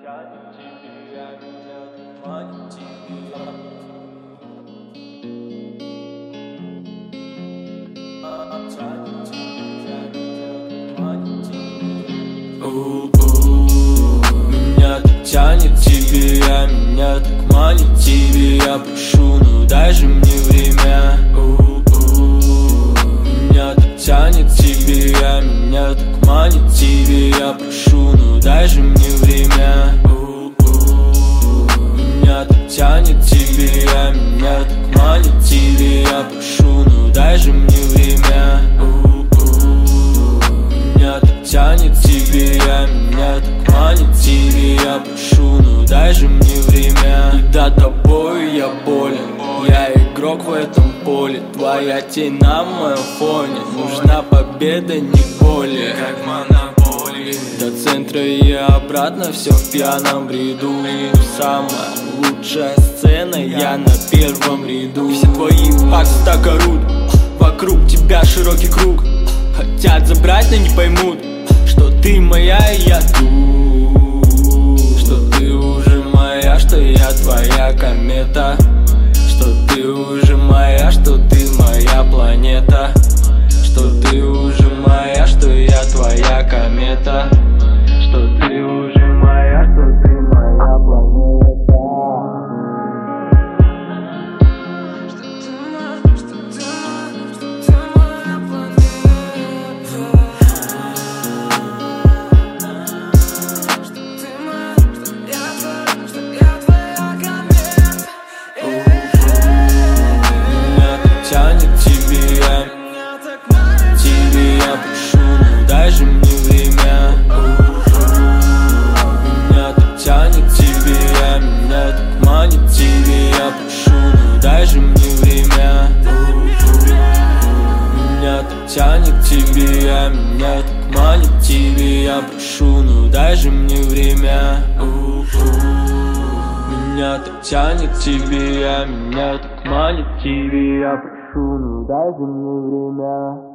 тянет тебя, меня манит тебя. Тянет тебя, меня манит тебя. Меня так тянет тебя, меня так манит тебе. Я прошу, ну дай же мне время. Меня так тянет тебя, меня так манит тебе. Я прошу, ну дай же мне время. Меня так тянет тебя, меня так манит тебе. Я прошу, ну дай же мне время. Меня так тянет тебя, меня так манит тебе. Я прошу, ну дай же мне время. И до тобой я болен, я игрок в этом поле. Твоя тень на моем фоне, нужна победа, не более. Как монополия. До центра и обратно, все в пьяном бреду. Самая лучшая сцена, я на первом ряду. Все твои факты так орут, вокруг тебя широкий круг. Хотят забрать, но не поймут, что ты моя и я тут. Что ты уже моя, что я твоя комета. Что ты уже моя, что ты моя планета. Что ты уже моя, что я твоя комета. Что ты уже моя, что ты моя планета. Тянет тебя, тебе я прошу, ну дай же мне время. Меня так тянет тебя, меня так манит тебе. Я прошу, ну дай же мне время. Меня так тянет тебя, меня так манит тебе. Я прошу, ну дай же мне время. Меня так тянет тебя, меня так манит тебе. Я прошу, ну дай же мне время.